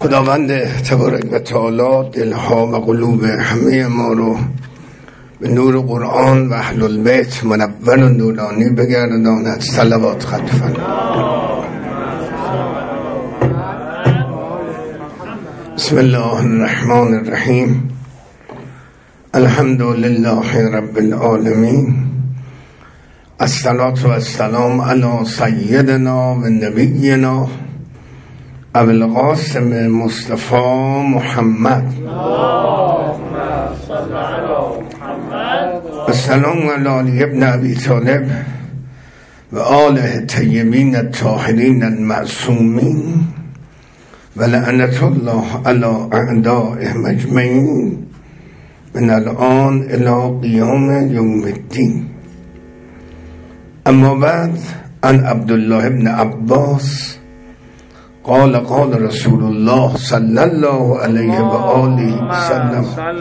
خداوند تبارک و تعالی دلها و قلوب همه ما رو به نور قرآن و اهل البیت منور و نورانی بگرداند. صلوات خطفا. بسم الله الرحمن الرحیم. الحمد لله رب العالمین. الصلاة و السلام علی سیدنا و نبینا ابو القاسم مصطفى محمد. السلام علی علی ابن ابی طالب و آله الطیبین الطاهرین المعصومین و لعنت الله علی اعدائهم اجمعین من الان الی قیام یوم الدین. اما بعد، عن عبدالله ابن عباس قال قال رسول الله صلی الله علیه و آله و سلم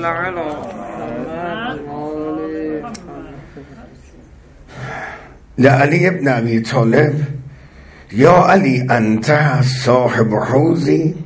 لعلی ابن ابی طالب یا علی انت صاحب حوزی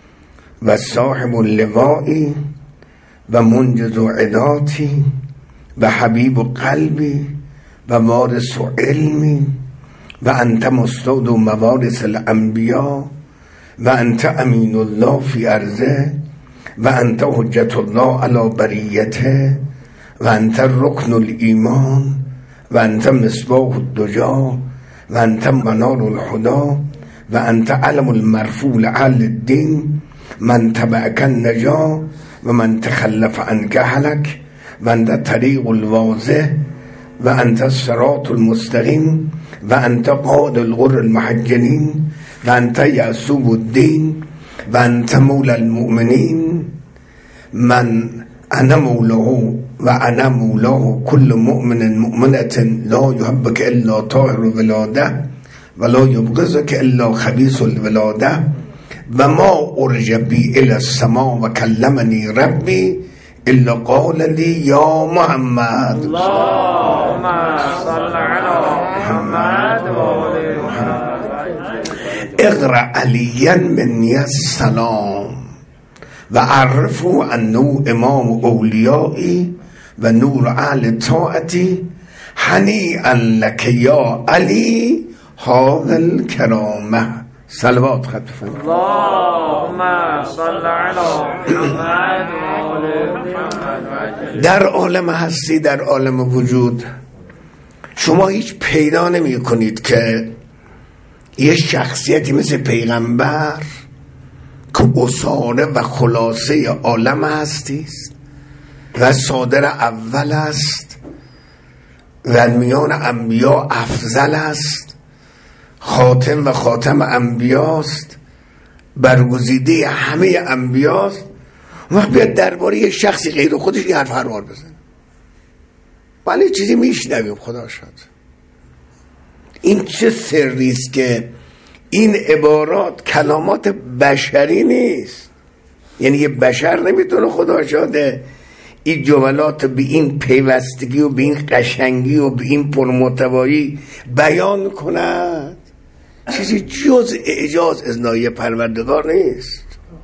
و صاحب اللوائی و منجز عداتی و حبیب قلبی و وارث علمی و انت مستود موارث الانبیا و انت امین الله فی ارضه و انت حجت الله علی بریته و انت رکن الایمان و انت مصباح الدجا و انت منار الهدی و انت علم المرفوع لعل الدین من تبعک النجا و من تخلف عنک هلک و انت طریق الواضح و انت الصراط المستقیم و انت قائد الغر المحجلین و انت یعصوب الدین و انت مولا المؤمنین من انا مولاه و انا مولاه کل مؤمن مؤمنة لا یحبک الا طاهر ولاده و لا یبغضک الا خبیث الولاده و ما ارج بی الی السما و کلمنی ربی الا قال لی یا محمد. اللهم صل علی محمد و آل محمد. اقرأ علیا منی السلام و عرفوا انه امام اولیایی و نور اهل طاعتی هنیئا لک یا علی هذا الکرامه. صلوات خطفا. اللهم صل علی محمد و آل محمد. در عالم هستی، در عالم وجود، شما هیچ پیدا نمی کنید که یه شخصیتی مثل پیغمبر که اصاره و خلاصه عالم هستی است و صادر اول است و میان انبیا افضل است، خاتم و خاتم انبیاست، برگزیده همه انبیاست، وقت بیاد درباره یه شخصی غیر خودش یه حرف هر بار بزن. ولی چیزی میشنویم. خدا شد این چه سری است که این عبارات کلامات بشری نیست. یعنی یه بشر نمیتونه خدا شده این جملات به این پیوستگی و به این قشنگی و به این پرمحتوایی بیان کند. چیزی جز اعجاز از نایه پروردگار نیست.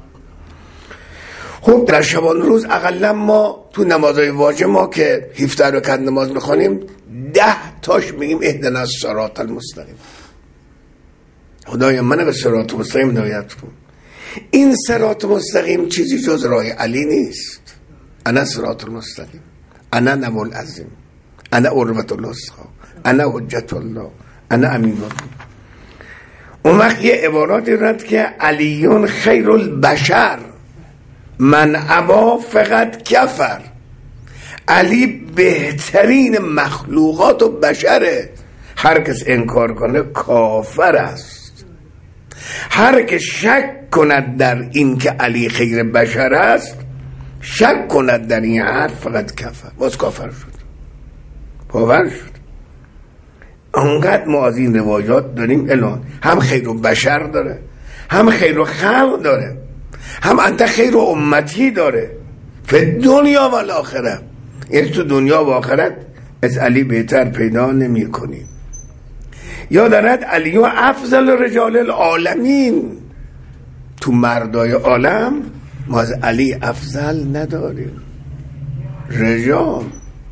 خب در شبان روز اقلا ما تو نمازهای واجب ما که 17 رکعت نماز میخوانیم 10 تاش میگیم اهدنا الصراط المستقیم. خدایا من به صراط مستقیم هدایت کن. این صراط مستقیم چیزی جز راه علی نیست. انا صراط المستقیم، انا نبو العظیم، انا عروة الوثقی، انا حجت الله، انا امین الله. اون وقت یه عباراتی رد که علیون خیر البشر من ابا فقط کفر. علی بهترین مخلوقات و بشره، هر کس انکار کنه کافر است. هر که شک کند در این که علی خیر بشر است، شک کند در این حرف، فقط کفر، باز کافر شد، باور شد. انقدر ما از این رواجات داریم الان، هم خیر و بشر داره، هم خیر و خلق داره، هم انت خیر و امتی داره، فی دنیا و الاخره. یعنی تو دنیا و آخرت از علی بهتر پیدا نمی کنی. یا دارد علی و افضل رجال العالمین، تو مردای عالم ما از علی افضل نداریم. رجال.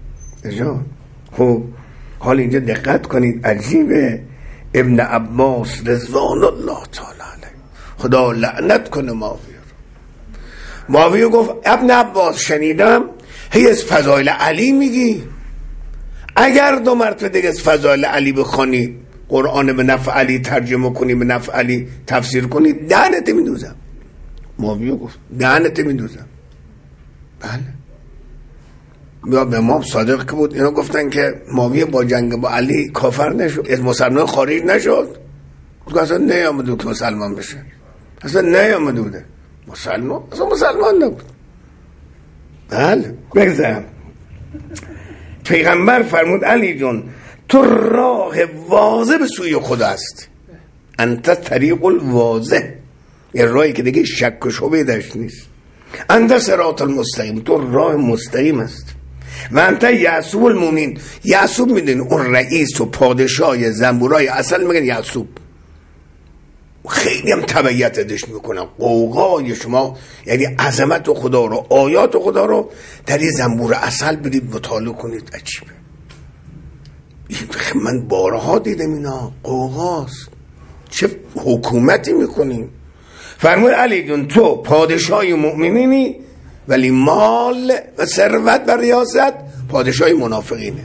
خب حال اینجا دقت کنید، عجیبه. ابن عباس رضوان الله تعالی علیه، خدا لعنت کنه معاویه گفت ابن عباس شنیدم هی از فضایل علی میگی، اگر 2 مرتبه دیگه از فضایل علی بخونی، قرآن به نفع علی ترجمه کنی، به نفع علی تفسیر کنی، دهنت میدوزم. معاویه گفت دهنت میدوزم. بله. یا به امام صادق که بود اینا گفتن که معاویه با جنگ با علی کافر نشد، از مسلمان خارج نشد. اصلا نیامده که مسلمان بشه، اصلا نیامده بوده مسلمان نبود. بله. بگذارم پیغمبر فرمود علی جون تو راه واضح به سوی خدا است، انت طریق الواضح، یه راهی که دیگه شک و شبهه درش نیست. انت صراط المستقیم، تو راه مستقیم است. و انت یعصوب المؤمنین، یعصوب میدونی اون رئیس و پادشاه زنبورای اصل میگن یعصوب، خیلی هم تبعیت ازش میکنن. قوقای شما یعنی عظمت خدا رو، آیات خدا رو در این زنبور اصل برید مطالعه کنید، عجیبه. من بارها دیدم اینا قوقاست، چه حکومتی میکنیم. فرمود علی جون تو پادشاه مؤمنینی ولی مال و ثروت و ریاست پادشاه منافقینه،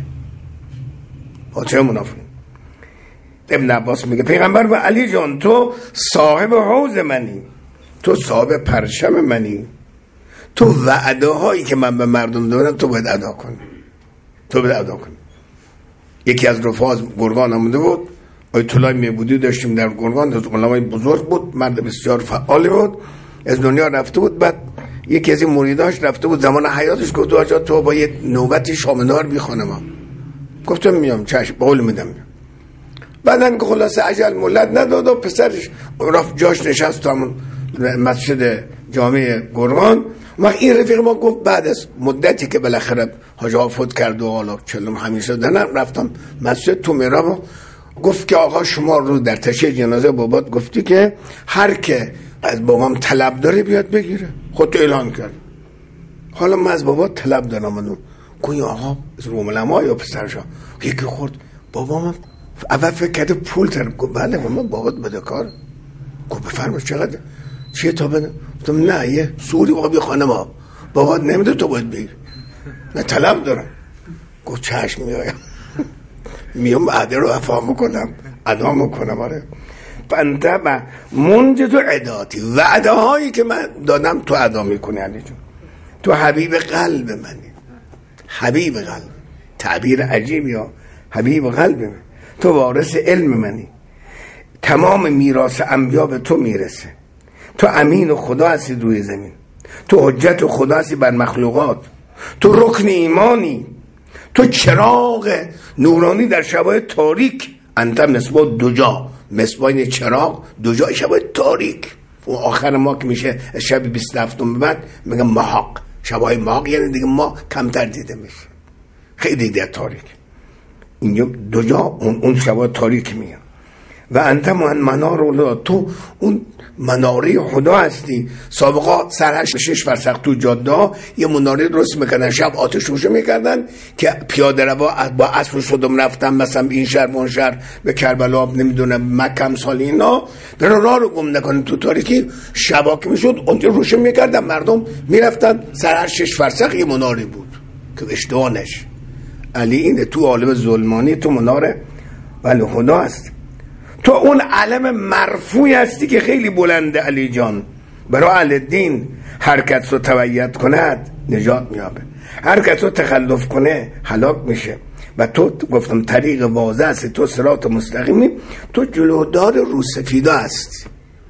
پادشاه منافقین. ابن عباس میگه پیغمبر و علی جان تو صاحب حوض منی، تو صاحب پرچم منی، تو وعده هایی که من به مردم دادم تو باید ادا کنی، تو باید ادا کنی. یکی از رفاز گرگان آمده بود، آیت الله میبودی داشتیم در گرگان، از علمای بزرگ بود، مرد بسیار فعالی بود، از دنیا رفته بود. بعد یکی از این مریداش رفته بود زمان حیاتش، گفت آجا تو با یه نوبتی شامدار بیخوانم. گفتم میام، چشم، قول میدم. بعدن که خلاصه عجل مولد نداد و پسرش رفت جاش نشست تو همون مسجد جامع گرگان. این رفیق ما گفت بعد از مدتی که بالاخره حاج آقا فوت کرد و حالا چلم همیشه دنم رفتم مسجد تو میرم، گفت که آقا شما رو در تشییع جنازه بابات گفتی که هر که از بابام طلب داره بیاد بگیره، خودت اعلان کرد. حالا من از بابات طلب دارم. گوی آقا از روملمای یا پسرشا یکی خورد بابام اول فکر کرده پول تر. گفت بله من بابات بده کار. گفت بفرمایید چقدر چیه تا بده؟ گفتم نه یه سوری واقعا بی خانم ها بابات نمیده تو باید بگیر، من طلب دارم. گفت چشم میام عده رو وفا میکنم، ادا میکنم. آره بنده و منجز و عداتی، وعده هایی که من دادم تو ادا میکنی. علی جون تو حبیب قلب منی، حبیب قلب، تعبیر عجیبی ها، حبیب قلب من. تو وارث علم منی، تمام میراث انبیا به تو میرسه. تو امین خدا هستی روی زمین، تو حجت خدا هستی بر مخلوقات، تو رکن ایمانی، تو چراغ نورانی در شبای تاریک. انت مصباح دجا، مصباح این چراغ، دجا شبای تاریک. و آخر ما که میشه شب 27 بعد میگم محاق، شبای محاق یعنی دیگه ما کمتر دیده میشه، خیلی دیگه تاریک. اینجا دجا اون شبای تاریک میگم. و انت منار الله، تو اون مناره خدا هستی. سابقا سر 6 فرسخ تو جاده یه مناره درست میکردن، شب آتش روشن میکردن که پیاده رو با اسب شدم رفتن مثلا این شهر اون شهر به کربلا نمیدونم مکه امثال اینا، برای راه رو گم نکنن تو تاریکی. شبا که میشد اونجا روشن میکردن، مردم میرفتن. سر 6 فرسخ یه مناره بود که اشتباه نشه. علی اینه تو عالم ظلمانی تو مناره ولی خدا هست. تو اون علم مرفوعی هستی که خیلی بلنده علی جان. برای اهل دین هر کس رو تبعیت کند نجات میابه، هر کس رو تخلف کنه هلاک میشه. و تو گفتم طریق واضح هستی، تو صراط مستقیمی، تو جلودار روسفیدا هستی.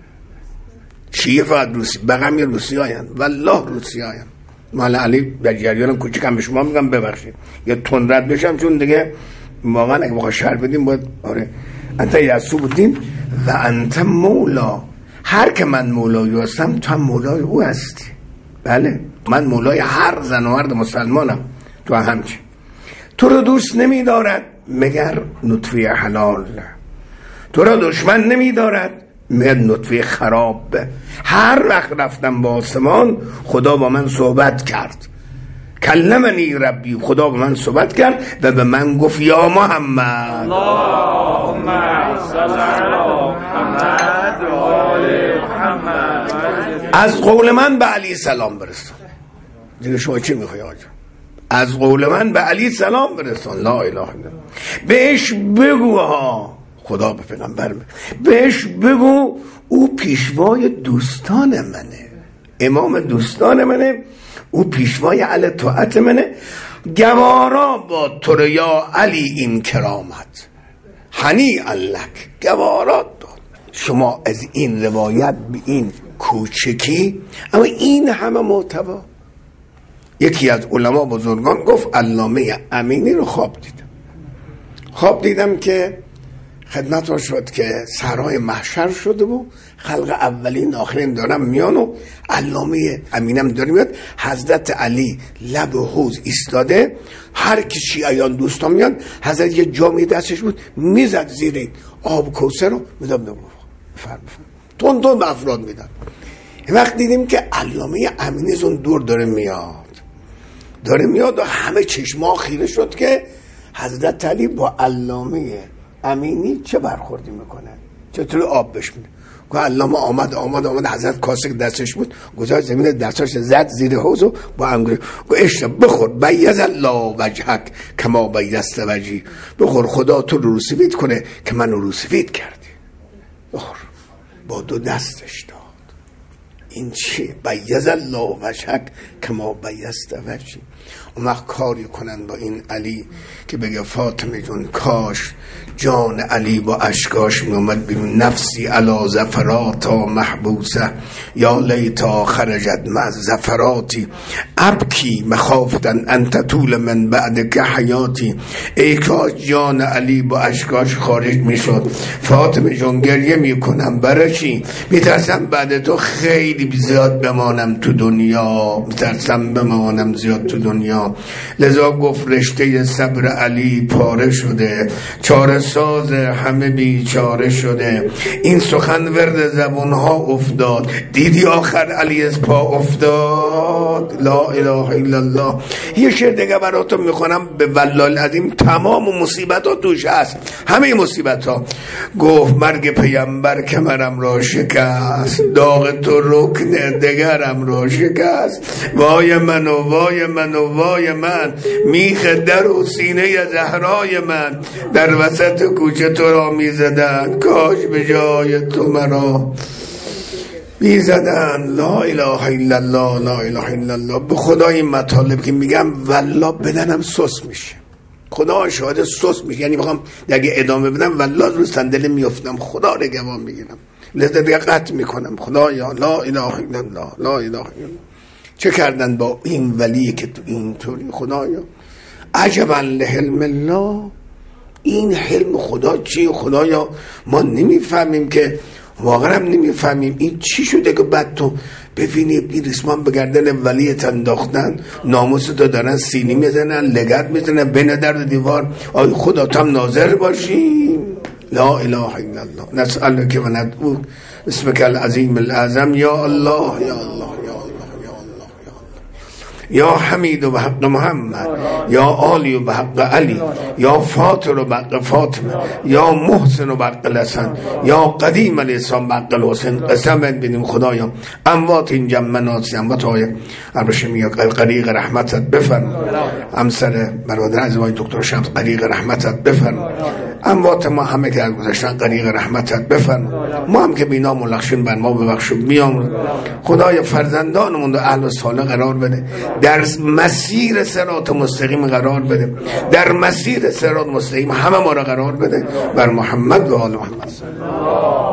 شیعه فقط روسی، بقیه روسی هاین، والله روسی هاین. مال علی در جریانم کوچیکم به شما میگم ببخشید یا تندرد بشم، چون دیگه واقعا اگه بخواه شهر بدیم باید. آره انت یعصوب الدین و انت مولا، هر که من مولای هستم تو هم مولای او هستی. بله من مولای هر زن و مرد مسلمانم، تو همچه. تو رو دوست نمی دارد مگر نطفه حلال، تو را دشمن نمی دارد میاد نطفه خراب. هر وقت رفتم با آسمان خدا با من صحبت کرد، کلمنی ربی، خدا با من صحبت کرد و به من گفت یا محمد اللهم صل علی محمد و آل محمد. از قول من به علی سلام برسون. دیگه شما چی میخوای آجا؟ از قول من به علی سلام برسون. لا اله الا الله. بهش بگو ها، خدا به پیغمبر بهش بگو او پیشوای دوستان منه، امام دوستان منه، او پیشوای اهل طاعت منه. گوارا با تو یا علی این کرامت، هنی الک، گوارا داد. شما از این روایت به این کوچکی، اما این همه محتوا. یکی از علما بزرگان گفت علامه امینی رو خواب دیدم که خدمت شد که صحرای محشر شده و خلق اولین آخرین دارم میان و علامه امینم داره میاد. حضرت علی لب حوض ایستاده، هر کی شیعیان دوستان میان، حضرت یه جامی دستش بود میزد زیر این آب کوثر رو میداد تون به افراد میداد. وقت دیدیم که علامه امینی از اون دور داره میاد و همه چشما خیره شد که حضرت علی با علامه امینی چه برخوردی میکنه، چطور آب بهش میده. که علامه آمد حضرت کاسه که دستش بود گذاشت زمین، دستش زد زیر حوض و با انگوش گفت اشرب، بخور، بیض الله وجهک کما بیضت وجهی، بخور خدا تو رو سفید کنه که من رو سفید کردی، بخور. با دو دستش داد. این چی؟ بیض الله وجهک کما بیضت وجهی. اون وقت کاری کنن با این علی که بگه فاطمه جون کاش جان علی با اشکاش می اومد بیرون، نفسی علا زفراتا محبوسه یا لیتا خرجت مع زفراتی ابکی مخافتن انت طول من بعد که حیاتی. ای کاش جان علی با اشکاش خارج می شد. فاطمه جون گریه می کنم برای چی؟ می ترسم بعد تو خیلی زیاد بمانم تو دنیا، می ترسم بمانم زیاد تو دنیا. لذا گفت رشته صبر علی پاره شده، چاره ساز همه بیچاره شده. این سخن ورد زبونها افتاد، دیدی آخر علی از پا افتاد. لا اله الا الله. یه شعر دیگه براتون میخونم به والله العظیم تمام مصیبت ها توش هست، همه مصیبت ها. گفت مرگ پیامبر کمرم را شکست، داغ تو رکن دگرم را شکست. وای من و وای من و وای من، میخ در و سینه زهرای من، در وسط کوچه تو را میزدن، کاش به جای تو مرا میزدن. لا اله الا الله، لا اله الا الله. به خدا این مطالب که میگم والله بدنم سوس میشه، خدا شاهد سوس میشه. یعنی میخوام اگه ادامه بدم والله رو صندلی میافتم، خدا رو گواه میگیرم، لذا دیگه قطع میکنم. خدایا لا اله الا الله، لا اله الا الله. چه کردن با این ولی که تو اینطوری؟ خدایا عجبا لحلم الله. این حلم خدا چیه؟ خدایا ما نمیفهمیم، که واقعا نمیفهمیم این چی شده که بعد تو ببینی این ریسمان به گردن ولیت انداختن، ناموس تو دارن سینی میزنن، لگت میزنن بین در دیوار. آی خدا تو هم ناظر باشی. لا اله الا الله. نسألک و ندعوک اسمک العظیم الاعظم یا الله یا الله یا حمید و به حق محمد، یا عالی و به حق علی، یا فاطر و به حق فاطمه، یا محسن و به حق الحسن، یا قدیم الاسلام به حق الحسین. قسم بدیم خدایا اموات این جمع ناسی، اموات های عربشمی قریق رحمتت بفرم، همسر برادر عزیز وای دکتر شمس قریق رحمتت بفرم، اموات ما همه که گذشتن قریق رحمتت بفرم. ما هم که بینا ملخشون بر ما ببخشو میام. خدایا فرزندانمون رو اهل و صالح قرار بده، در مسیر صراط مستقیم قرار بده، در مسیر صراط مستقیم همه ما را قرار بده. بر محمد و آل محمد.